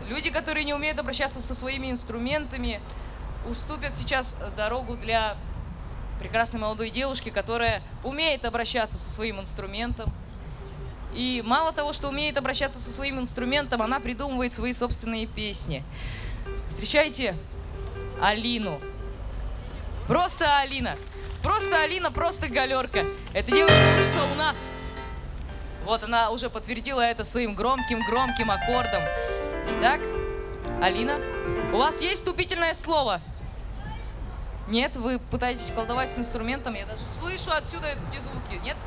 Люди, которые не умеют обращаться со своими инструментами, уступят сейчас дорогу для прекрасной молодой девушки, которая умеет обращаться со своим инструментом. И мало того, что умеет обращаться со своим инструментом, она придумывает свои собственные песни. Встречайте Алину. Просто Алина. Просто Алина, просто галерка. Эта девушка учится у нас. Вот она уже подтвердила это своим громким аккордом. Итак, Алина, у вас есть вступительное слово? Нет, вы пытаетесь колдовать с инструментом. Я даже слышу отсюда эти звуки. Нет?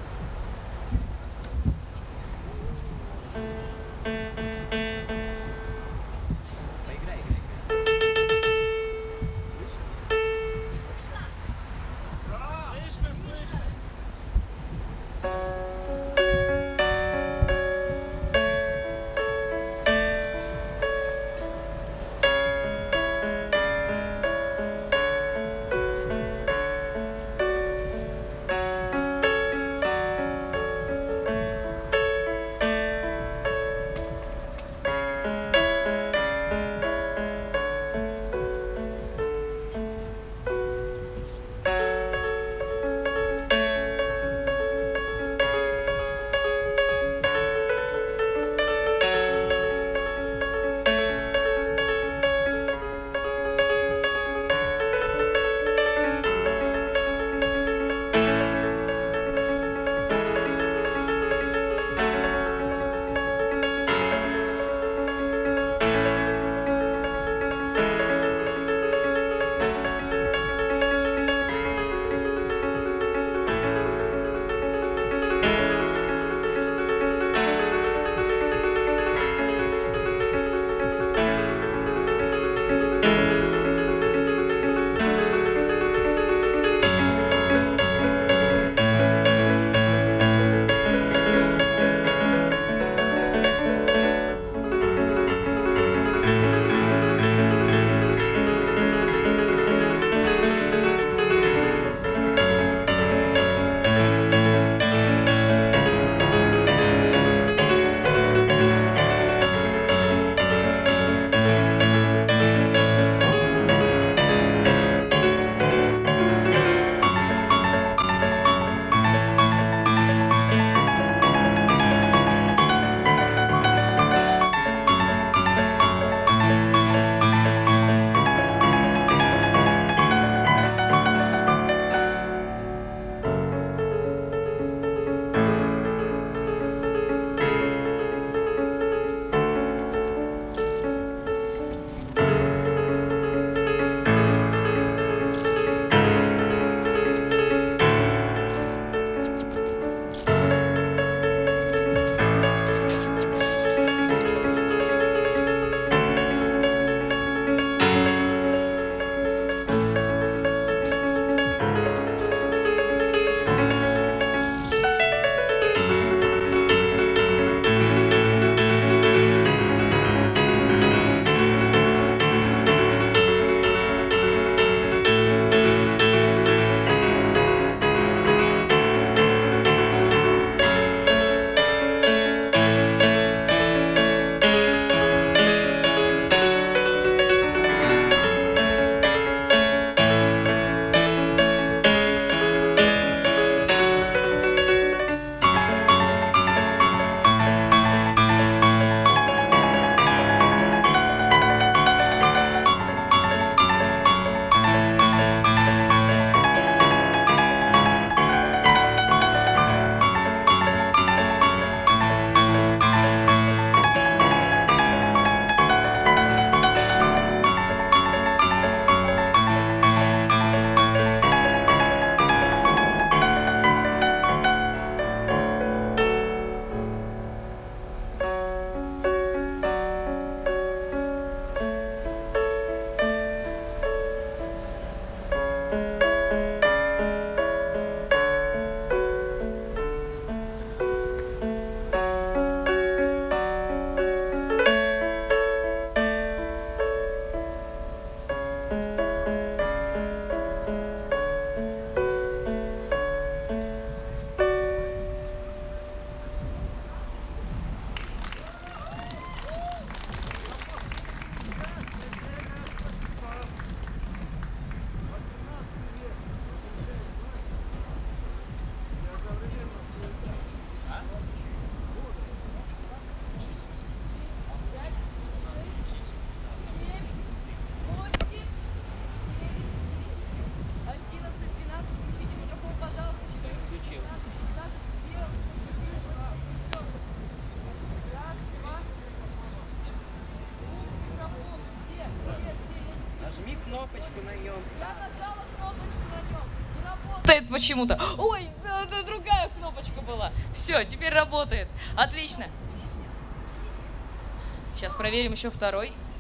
Я нажала кнопочку на нем. Не работает почему-то. Ой, другая кнопочка была. Все, теперь работает. Отлично. Сейчас проверим еще второй.